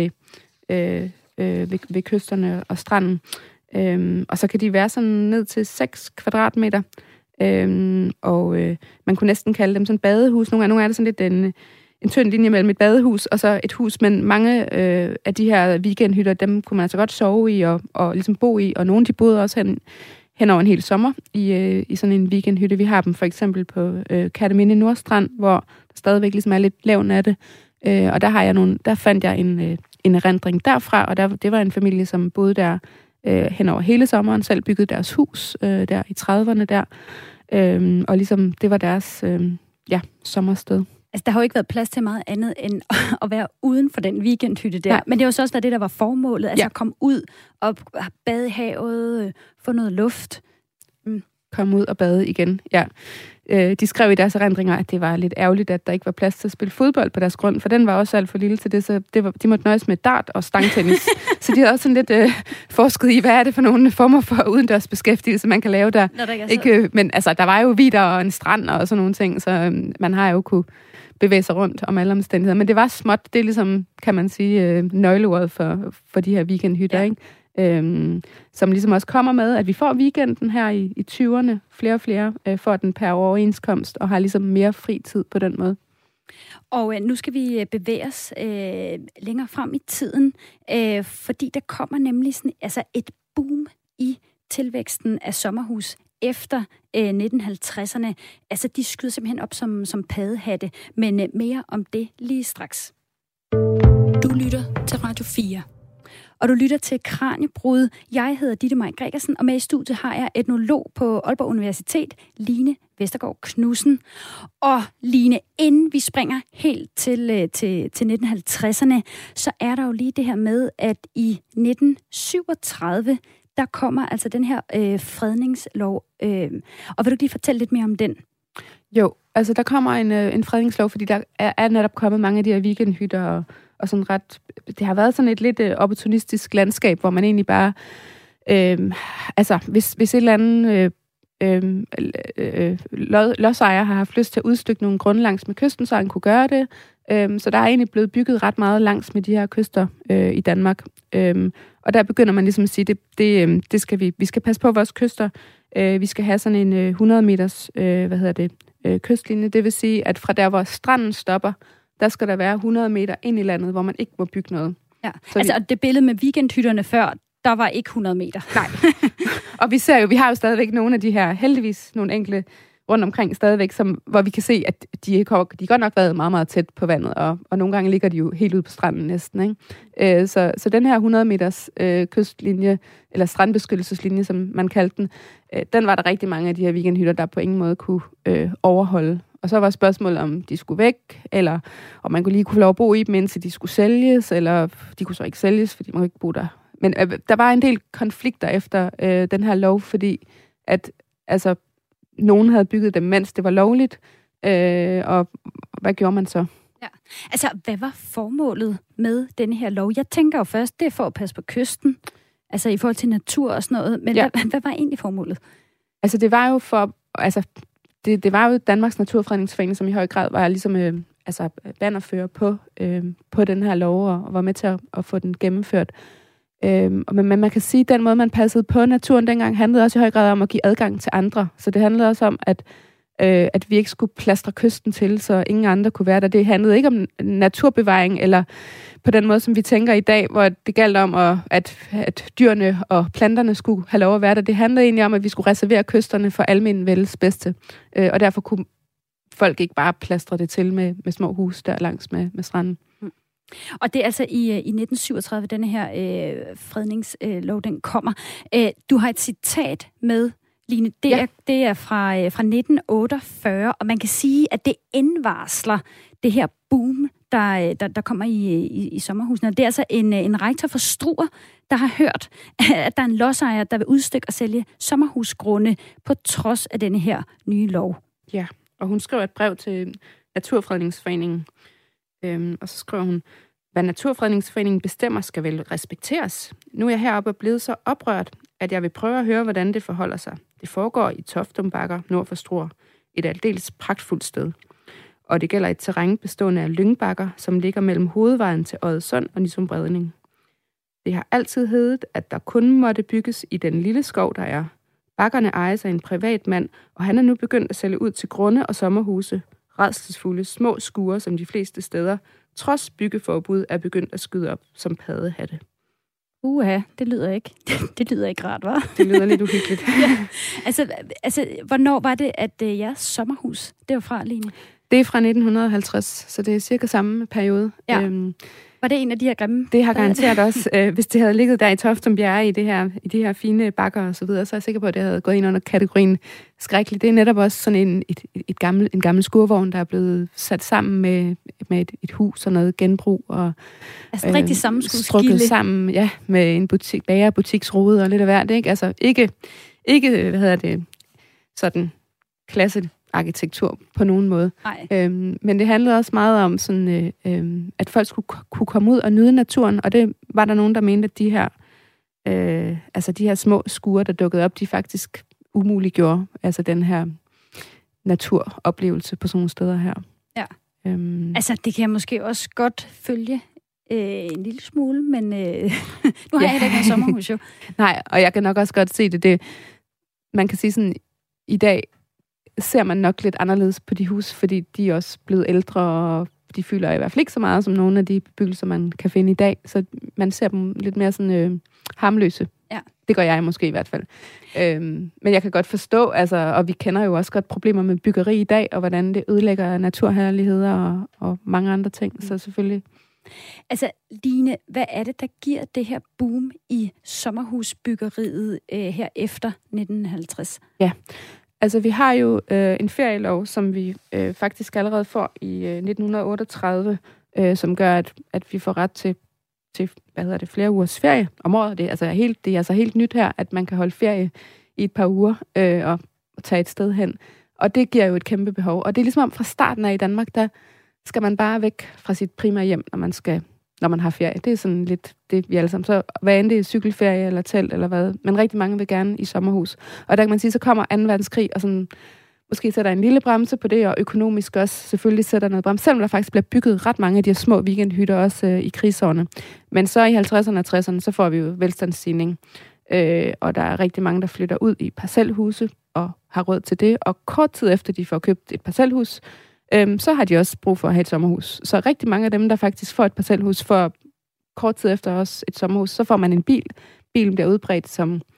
Speaker 2: ved kysterne og stranden. Og så kan de være sådan ned til 6 kvadratmeter. Og man kunne næsten kalde dem sådan badehus. Nogle gange er det sådan lidt en tynd linje mellem et badehus og så et hus, men mange af de her weekendhytter, dem kunne man altså godt sove i og ligesom bo i, og nogle de boede også hen over en hel sommer i sådan en weekendhytte. Vi har dem for eksempel på Kerteminde Nordstrand, hvor der stadigvæk ligesom er lidt lav natte, og der fandt jeg en erindring derfra, og det var en familie, som boede der hen over hele sommeren, selv byggede deres hus der i 30'erne der, og ligesom det var deres sommersted. Altså, der har jo ikke været plads til meget andet end at være uden for den weekendhytte der. Nej. Men det har jo så også været det, der var formålet. Altså at komme ud og bade i havet, få noget luft. Komme ud og bade igen, ja. De skrev i deres erindringer, at det var lidt ærgerligt, at der ikke var plads til at spille fodbold på deres grund, for den var også alt for lille til det, så de måtte nøjes med dart og stangtennis. Så de havde også sådan lidt forsket i, hvad er det for nogle former for udendørs beskæftigelse, man kan lave der. Ikke, men altså, der var jo vidder og en strand og sådan nogle ting, så man har jo kunne bevæge sig rundt om alle omstændigheder. Men det var småt, det er ligesom, kan man sige, nøgleordet for de her weekendhytter, ikke? Som ligesom også kommer med, at vi får weekenden her i 20'erne, flere og flere får den per overenskomst, og har ligesom mere fri tid på den måde. Og nu skal vi bevæge os længere frem i tiden, fordi der kommer nemlig sådan, altså et boom i tilvæksten af sommerhus efter 1950'erne. Altså, de skyder simpelthen op som paddehatte, men mere om det lige straks. Du lytter til Radio 4. Og du lytter til Kraniebrud. Jeg hedder Ditte Maj Gregersen, og med i studiet har jeg etnolog på Aalborg Universitet, Line Vestergaard Knudsen. Og Line, inden vi springer helt til 1950'erne, så er der jo lige det her med, at i 1937, der kommer altså den her fredningslov. Og vil du lige fortælle lidt mere om den? Jo, altså der kommer en fredningslov, fordi der er netop kommet mange af de her weekendhytter og sådan ret. Det har været sådan et lidt opportunistisk landskab, hvor man egentlig bare, altså hvis et eller andet lodsejer har haft lyst til at udstykke nogle grunde langs med kysten, så han kunne gøre det. Så der er egentlig blevet bygget ret meget langs med de her kyster i Danmark. Og der begynder man ligesom at sige, det skal vi skal passe på vores kyster. Vi skal have sådan en 100 meters kystlinje. Det vil sige, at fra der, hvor stranden stopper, der skal der være 100 meter ind i landet, hvor man ikke må bygge noget. Ja. Så altså det billede med weekendhytterne før, der var ikke 100 meter. Nej. Og vi har jo stadigvæk nogle af de her, heldigvis nogle enkelte rundt omkring stadigvæk, hvor vi kan se, at de godt nok været meget, meget tæt på vandet, og nogle gange ligger de jo helt ude på stranden næsten. Ikke? Så den her 100 meters kystlinje, eller strandbeskyttelseslinje, som man kaldte den, den var der rigtig mange af de her weekendhytter, der på ingen måde kunne overholde. Og så var spørgsmålet, om de skulle væk, eller om man lige kunne få lov at bo i dem, indtil de skulle sælges, eller de kunne så ikke sælges, fordi man kunne ikke bo der. Men der var en del konflikter efter den her lov, fordi at altså, nogen havde bygget dem, mens det var lovligt, og hvad gjorde man så?
Speaker 1: Ja. Altså, hvad var formålet med denne her lov? Jeg tænker jo først, det er for at passe på kysten, altså i forhold til natur og sådan noget, men ja. Hvad var egentlig formålet?
Speaker 2: Altså, det var jo det var jo Danmarks Naturfredningsforening, som i høj grad var ligesom bannerfører på den her lov, og var med til at få den gennemført. Men man kan sige, at den måde, man passede på naturen dengang, handlede også i høj grad om at give adgang til andre. Så det handlede også om, at vi ikke skulle plastre kysten til, så ingen andre kunne være der. Det handlede ikke om naturbevaring, eller på den måde, som vi tænker i dag, hvor det galt om, at dyrene og planterne skulle have lov at være der. Det handlede egentlig om, at vi skulle reservere kysterne for almenvældes bedste. Og derfor kunne folk ikke bare plastre det til med små huse der langs med stranden.
Speaker 1: Og det er altså i 1937, denne her fredningslov, den kommer. Du har et citat med, Line. Det er fra 1948, og man kan sige, at det indvarsler det her boom, der kommer i sommerhusene. Det er altså en rektor for Struer, der har hørt, at der er en lodsejer, der vil udstykke og sælge sommerhusgrunde på trods af denne her nye lov.
Speaker 2: Ja, og hun skrev et brev til Naturfredningsforeningen, og så skriver hun: hvad Naturfredningsforeningen bestemmer, skal vel respekteres. Nu er jeg heroppe blevet så oprørt, at jeg vil prøve at høre, hvordan det forholder sig. Det foregår i Toftum Bakker nord for Struer, et aldeles pragtfuldt sted. Og det gælder et terræn bestående af lyngbakker, som ligger mellem hovedvejen til Oddesund og Nissum Bredning. Det har altid heddet, at der kun måtte bygges i den lille skov, der er. Bakkerne ejes af en privat mand, og han er nu begyndt at sælge ud til grunde og sommerhuse, rædselsfulde små skure, som de fleste steder, trods byggeforbud, er begyndt at skyde op som paddehatte.
Speaker 1: Det lyder ikke rart, hva'?
Speaker 2: Det lyder lidt uhyggeligt.
Speaker 1: Ja. Altså, hvornår var det, at jeres sommerhus, det var fra, Line?
Speaker 2: Det er fra 1950, så det er cirka samme periode.
Speaker 1: Ja. Var det en af de her grimme?
Speaker 2: Det har garanteret også, hvis det havde ligget der i Toftum Bjerge i de her fine bakker og så videre, så er jeg sikker på, at det havde gået ind under kategorien skrækkeligt. Det er netop også sådan en gammel skurvogn, der er blevet sat sammen med et hus og noget genbrug. Og,
Speaker 1: altså rigtig sammenskudsgilde.
Speaker 2: Strukket sammen, ja, med en butiksrode og lidt af hvert, ikke? Altså ikke sådan klasse arkitektur på nogen måde. Men det handlede også meget om, sådan, at folk skulle kunne komme ud og nyde naturen, og det var der nogen, der mente, at de her små skure, der dukkede op, de faktisk umuliggjorde altså den her naturoplevelse på sådan nogle steder her.
Speaker 1: Ja. Altså, det kan jeg måske også godt følge en lille smule, men nu har jeg ikke noget sommerhus, jo.
Speaker 2: Nej, og jeg kan nok også godt se det. Man kan sige sådan, i dag ser man nok lidt anderledes på de hus, fordi de er også blevet ældre, og de fylder i hvert fald ikke så meget som nogle af de bebyggelser, man kan finde i dag. Så man ser dem lidt mere sådan harmløse. Ja. Det gør jeg måske i hvert fald. Men jeg kan godt forstå, altså, og vi kender jo også godt problemer med byggeri i dag, og hvordan det ødelægger naturherligheder og mange andre ting. Så selvfølgelig.
Speaker 1: Altså, Line, hvad er det, der giver det her boom i sommerhusbyggeriet her efter 1950?
Speaker 2: Ja. Altså, vi har jo en ferielov, som vi faktisk allerede får i 1938, som gør, at vi får ret til flere ugers ferie om året. Det er altså helt nyt her, at man kan holde ferie i et par uger og tage et sted hen. Og det giver jo et kæmpe behov. Og det er ligesom om fra starten af i Danmark, der skal man bare væk fra sit primære hjem, når man har ferie. Det er sådan lidt det, vi alle sammen. Så hvad end det er cykelferie eller telt eller hvad. Men rigtig mange vil gerne i sommerhus. Og der kan man sige, så kommer 2. verdenskrig, og sådan, måske sætter en lille bremse på det, og økonomisk også selvfølgelig sætter noget bremse. Selvom der faktisk bliver bygget ret mange af de her små weekendhytter også i krigsårene. Men så i 50'erne og 60'erne, så får vi jo velstandsstigning. Og der er rigtig mange, der flytter ud i parcelhuse og har råd til det. Og kort tid efter, de får købt et parcelhus, så har de også brug for at have et sommerhus. Så rigtig mange af dem, der faktisk får et parcelhus, får kort tid efter også et sommerhus, så får man en bil. Bilen bliver udbredt som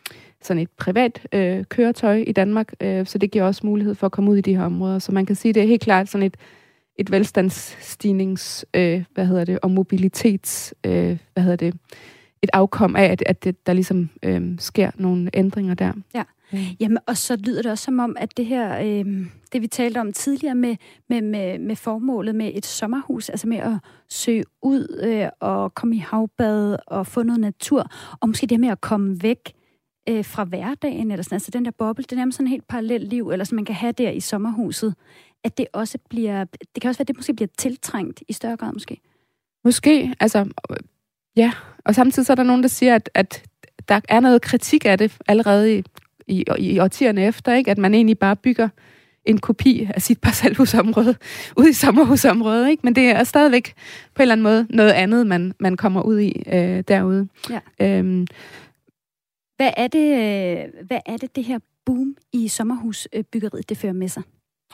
Speaker 2: sådan et privat køretøj i Danmark, så det giver også mulighed for at komme ud i de her områder. Så man kan sige, det er helt klart sådan et velstandsstignings, og mobilitets, et afkom af, at der ligesom sker nogle ændringer der.
Speaker 1: Ja. Jamen, og så lyder det også som om, at det her, det vi talte om tidligere med formålet med et sommerhus, altså med at søge ud og komme i havbad og få noget natur, og måske det med at komme væk fra hverdagen, eller sådan, altså den der boble, det er nærmest sådan et helt parallelt liv, eller som man kan have der i sommerhuset, at det også bliver, det kan også være, at det måske bliver tiltrængt i større grad måske.
Speaker 2: Måske, altså, ja. Og samtidig så er der nogen, der siger, at der er noget kritik af det allerede i årtierne efter, ikke? At man egentlig bare bygger en kopi af sit parcelhusområde ude i sommerhusområdet, ikke? Men det er stadigvæk på en eller anden måde noget andet, man kommer ud i derude.
Speaker 1: Ja. Hvad er det her boom i sommerhusbyggeriet, det fører med sig?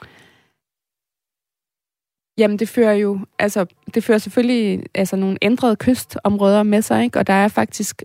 Speaker 2: Jamen, det fører selvfølgelig nogle ændrede kystområder med sig, ikke? Og der er faktisk,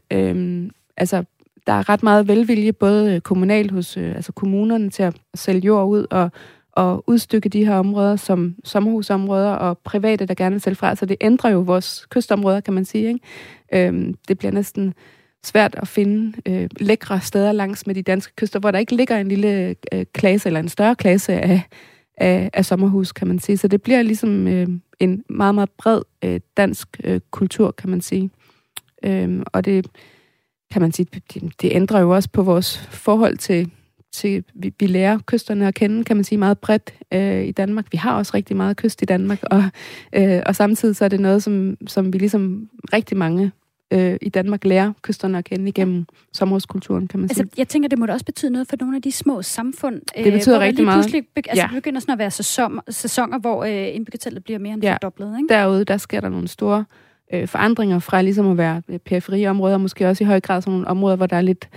Speaker 2: der er ret meget velvilje, både kommunalt hos kommunerne til at sælge jord ud og udstykke de her områder som sommerhusområder, og private, der gerne vil sælge fra. Så det ændrer jo vores kystområder, kan man sige, ikke? Det bliver næsten svært at finde lækre steder langs med de danske kyster, hvor der ikke ligger en lille klasse eller en større klasse af sommerhus, kan man sige. Så det bliver ligesom en meget, meget bred dansk kultur, kan man sige. Og det kan man sige, det ændrer jo også på vores forhold til vi lærer kysterne at kende, kan man sige, meget bredt i Danmark. Vi har også rigtig meget kyst i Danmark, og samtidig så er det noget, som vi ligesom rigtig mange i Danmark lærer kysterne at kende igennem sommerhuskulturen, kan man sige.
Speaker 1: Altså, jeg tænker, det må da også betyde noget for nogle af de små samfund,
Speaker 2: det betyder rigtig meget.
Speaker 1: Det begynder sådan at være sæsoner, hvor indbyggertallet bliver mere end fordoblet, ikke?
Speaker 2: Derude, der sker der nogle store forandringer fra ligesom at være periferiområder, måske også i høj grad sådan nogle områder, hvor der er lidt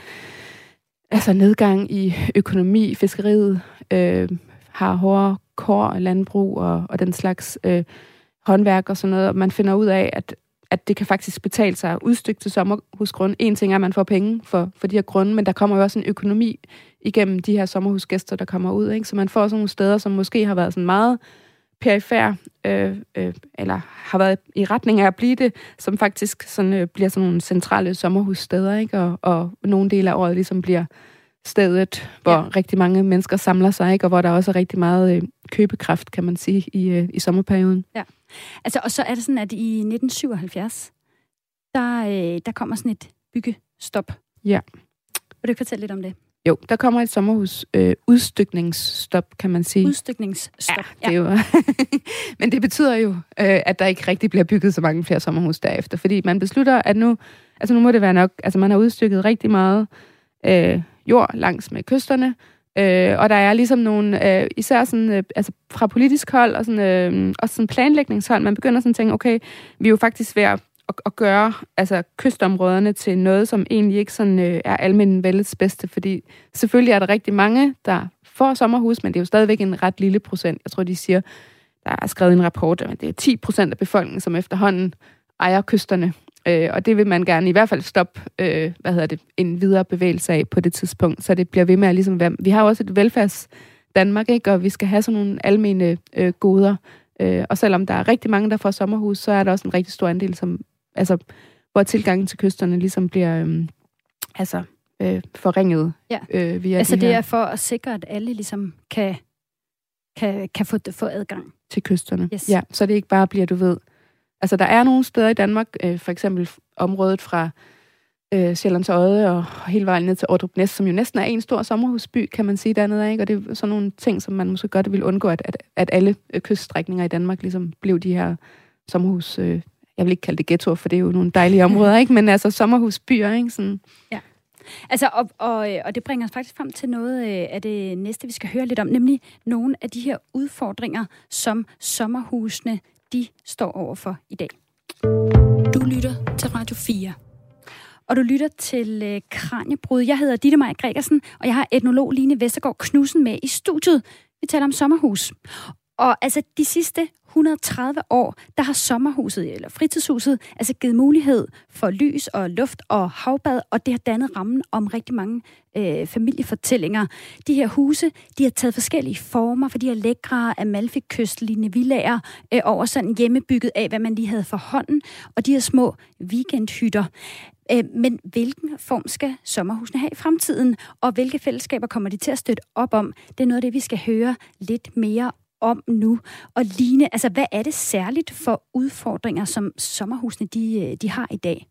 Speaker 2: nedgang i økonomi, fiskeriet, har hårdere kår, landbrug og den slags håndværk og sådan noget, og man finder ud af, at det kan faktisk betale sig at udstykke til sommerhusgrunde. En ting er, at man får penge for de her grunde, men der kommer jo også en økonomi igennem de her sommerhusgæster, der kommer ud, ikke? Så man får sådan nogle steder, som måske har været sådan meget perifær, eller har været i retning af at blive det, som faktisk sådan, bliver sådan nogle centrale sommerhussteder, ikke? Og nogle dele af året ligesom bliver stedet, hvor rigtig mange mennesker samler sig, ikke? Og hvor der også er rigtig meget købekraft, kan man sige, i sommerperioden. Ja.
Speaker 1: Altså, og så er det sådan, at i 1977, der kommer sådan et byggestop.
Speaker 2: Ja.
Speaker 1: Vil du fortælle lidt om det?
Speaker 2: Jo, der kommer et sommerhus udstykningsstop, kan man sige.
Speaker 1: Udstykningsstop,
Speaker 2: ja. Det er jo men det betyder jo, at der ikke rigtig bliver bygget så mange flere sommerhus derefter, fordi man beslutter, at nu må det være nok, altså man har udstykket rigtig meget jord langs med kysterne, og der er ligesom nogle, især sådan, fra politisk hold og sådan, også sådan planlægningshold, man begynder sådan at tænke, okay, vi er jo faktisk ved at gøre kystområderne til noget, som egentlig ikke sådan, er almenvældets bedste, fordi selvfølgelig er der rigtig mange, der får sommerhus, men det er jo stadigvæk en ret lille procent. Jeg tror, de siger, der er skrevet en rapport, at det er 10% af befolkningen, som efterhånden ejer kysterne, og det vil man gerne i hvert fald stoppe, en videre bevægelse af på det tidspunkt, så det bliver ved med at ligesom være. Vi har også et velfærds Danmark, ikke? Og vi skal have sådan nogle almene goder, og selvom der er rigtig mange, der får sommerhus, så er der også en rigtig stor andel, som hvor tilgangen til kysterne ligesom bliver forringet via
Speaker 1: altså det er for at sikre, at alle ligesom kan få adgang
Speaker 2: til kysterne. Yes. Ja, så det ikke bare bliver, du ved. Altså der er nogle steder i Danmark, for eksempel området fra Sjællands Odde og hele vejen ned til Ordrup Næs, som jo næsten er en stor sommerhusby, kan man sige dernede, ikke? Og det er sådan nogle ting, som man måske godt vil undgå, at alle kyststrækninger i Danmark ligesom blev de her sommerhus. Jeg vil ikke kalde det ghettoer, for det er jo nogle dejlige områder, ikke? Men altså sommerhusbyer, ikke? Sådan.
Speaker 1: Ja. Altså, og det bringer os faktisk frem til noget af det næste, vi skal høre lidt om, nemlig nogle af de her udfordringer, som sommerhusene, de står overfor i dag. Du lytter til Radio 4. Og du lytter til Kraniebrud. Jeg hedder Ditte Maja Gregersen, og jeg har etnolog Line Vestergaard Knudsen med i studiet. Vi taler om sommerhus. Og altså de sidste 130 år, der har sommerhuset eller fritidshuset altså givet mulighed for lys og luft og havbad, og det har dannet rammen om rigtig mange familiefortællinger. De her huse, de har taget forskellige former, for de her lækre Amalfi-kystlignende villager over sådan hjemmebygget af, hvad man lige havde for hånden, og de her små weekendhytter. Men hvilken form skal sommerhusene have i fremtiden, og hvilke fællesskaber kommer de til at støtte op om? Det er noget af det, vi skal høre lidt mere om nu. Og Line, altså hvad er det særligt for udfordringer, som sommerhusene de har i dag?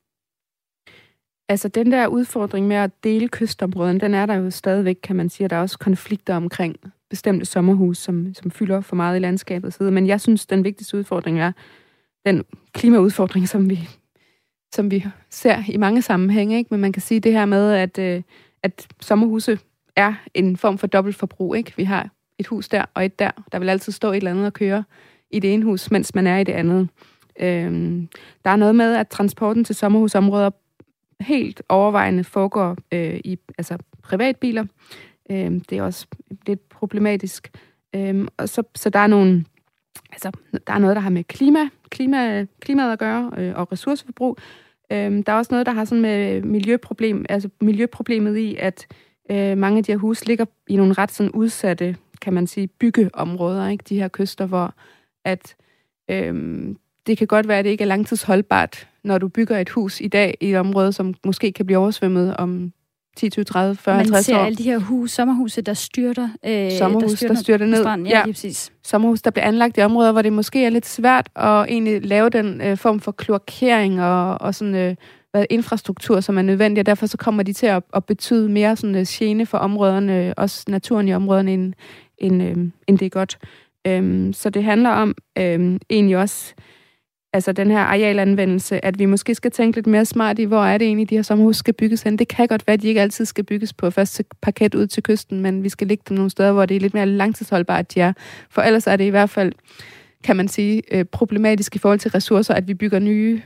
Speaker 2: Altså den der udfordring med at dele kystområden, den er der jo stadigvæk, kan man sige. Der er også konflikter omkring bestemte sommerhus, som fylder for meget i landskabet. Men jeg synes, den vigtigste udfordring er den klimaudfordring, som vi ser i mange sammenhænge. Ikke? Men man kan sige det her med, at sommerhuse er en form for dobbeltforbrug. Ikke? Vi har et hus der og et der. Der vil altid stå et eller andet og køre i det ene hus, mens man er i det andet. Der er noget med, at transporten til sommerhusområder helt overvejende foregår i privatbiler. Det er også lidt problematisk. Og så der er nogle, der er noget, der har med klimaet at gøre, og ressourceforbrug. Der er også noget, der har sådan med miljøproblemet i, at mange af de her huse ligger i nogle ret sådan udsatte, kan man sige, byggeområder, ikke? De her kyster, hvor at det kan godt være, at det ikke er langtidsholdbart, når du bygger et hus i dag i et område, som måske kan blive oversvømmet om 10, 20, 30, 40, 50 år.
Speaker 1: Man ser alle de her sommerhuse, der styrter,
Speaker 2: der styrter ned.
Speaker 1: Stranden. Ja, præcis.
Speaker 2: Sommerhus, der bliver anlagt i områder, hvor det måske er lidt svært at egentlig lave den form for kloakering og sådan infrastruktur, som er nødvendig, og derfor så kommer de til at betyde mere sådan gene for områderne, også naturen i områderne, end det er godt. Så det handler om egentlig også, altså den her arealanvendelse, at vi måske skal tænke lidt mere smart i, hvor er det egentlig, de her sommerhus skal bygges hen. Det kan godt være, at de ikke altid skal bygges på første parket ud til kysten, men vi skal lægge dem nogle steder, hvor det er lidt mere langtidsholdbart, de er. For ellers er det i hvert fald, kan man sige, problematisk i forhold til ressourcer, at vi bygger nye,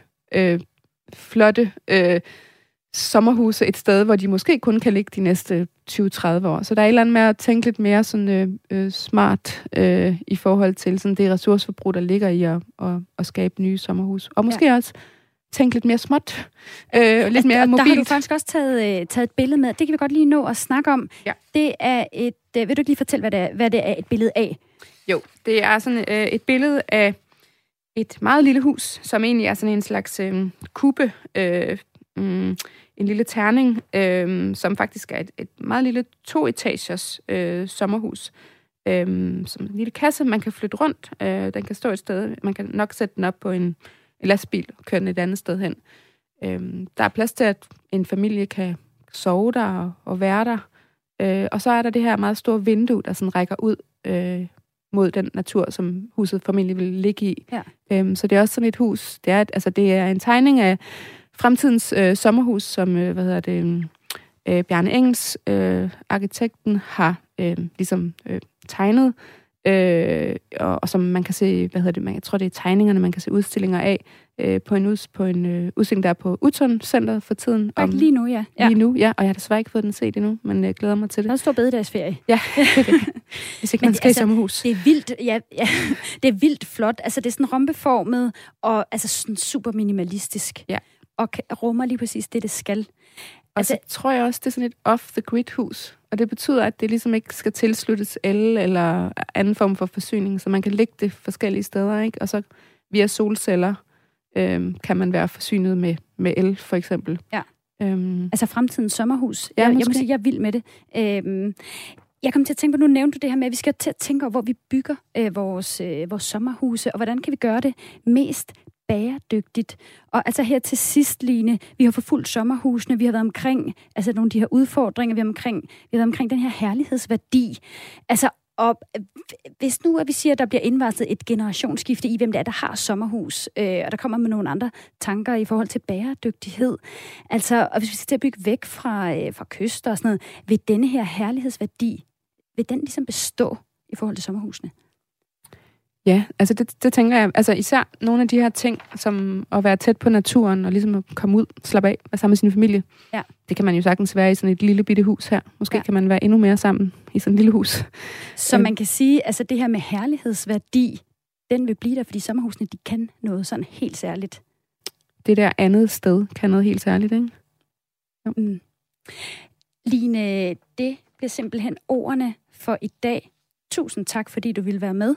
Speaker 2: flotte sommerhuse et sted, hvor de måske kun kan ligge de næste 20-30 år. Så der er et eller andet med at tænke lidt mere sådan, smart i forhold til sådan det ressourceforbrug, der ligger i at skabe nye sommerhus. Og måske også tænke lidt mere småt, lidt mere mobilt.
Speaker 1: Der har du faktisk også taget et billede med. Det kan vi godt lige nå at snakke om. Ja. Det er vil du ikke lige fortælle, hvad det er et billede af?
Speaker 2: Jo, det er sådan et billede af et meget lille hus, som egentlig er sådan en slags kuppe, en lille terning, som faktisk er et meget lille 2-etagers sommerhus. Som en lille kasse, man kan flytte rundt. Den kan stå et sted. Man kan nok sætte den op på en lastbil og køre den et andet sted hen. Der er plads til, at en familie kan sove der og være der. Og så er der det her meget store vindue, der sådan rækker ud mod den natur, som huset formentlig vil ligge i. Ja. Så det er også sådan et hus. Det er en tegning af fremtidens sommerhus, som Bjarne Engels, arkitekten, har ligesom tegnet, og som man kan se, jeg tror det er tegningerne, man kan se udstillinger af på en udstilling, der er på Uton Centeret for tiden.
Speaker 1: Lige nu, ja.
Speaker 2: Lige nu, ja, og jeg har desværre ikke fået den set endnu, men jeg glæder mig til det.
Speaker 1: Der er en stor bededagsferie.
Speaker 2: Ja, det. Hvis ikke man skal i sommerhus.
Speaker 1: Det er vildt, ja, det er vildt flot. Altså, det er sådan rombeformet, og altså sådan super minimalistisk. Ja. Og rummer lige præcis det skal.
Speaker 2: Og så tror jeg også, det er sådan et off-the-grid-hus. Og det betyder, at det ligesom ikke skal tilsluttes el eller anden form for forsyning, så man kan lægge det forskellige steder, ikke? Og så via solceller kan man være forsynet med el, for eksempel. Ja.
Speaker 1: Altså fremtidens sommerhus. Ja, jeg må sige, jeg er vild med det. Jeg kom til at tænke på, nu nævnte du det her med, at vi skal til at tænke over, hvor vi bygger vores sommerhuse, og hvordan kan vi gøre det mest bæredygtigt. Og altså her til sidst, Line, vi har forfulgt sommerhusene, vi har været omkring altså nogle af de her udfordringer, vi har været omkring den her herlighedsværdi. Altså, og hvis nu at vi siger, at der bliver indvarslet et generationsskifte i, hvem det er, der har sommerhus, og der kommer med nogle andre tanker i forhold til bæredygtighed, altså, og hvis vi skal til at bygge væk fra kyster og sådan noget, vil denne her herlighedsværdi, vil den ligesom bestå i forhold til sommerhusene?
Speaker 2: Ja, altså det tænker jeg, altså især nogle af de her ting, som at være tæt på naturen, og ligesom at komme ud, slappe af, være sammen med sin familie. Ja. Det kan man jo sagtens være i sådan et lille bitte hus her. Måske kan man være endnu mere sammen i sådan et lille hus.
Speaker 1: Så man kan sige, altså det her med herlighedsværdi, den vil blive der, fordi sommerhusene, de kan noget sådan helt særligt.
Speaker 2: Det der andet sted kan noget helt særligt, ikke?
Speaker 1: Jo. Line, det bliver simpelthen ordene for i dag. Tusind tak, fordi du ville være med.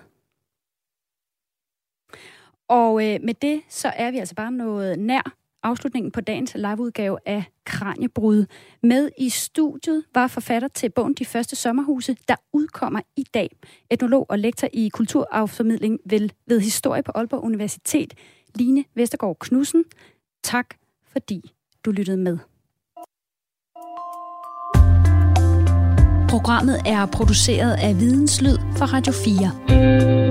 Speaker 1: Og med det, så er vi altså bare noget nær afslutningen på dagens liveudgave af Kraniebrud. Med i studiet var forfatter til bogen De Første Sommerhuse, der udkommer i dag. Etnolog og lektor i kulturarvsformidling ved Historie på Aalborg Universitet, Line Vestergaard Knudsen. Tak, fordi du lyttede med. Programmet er produceret af Videnslyd for Radio 4.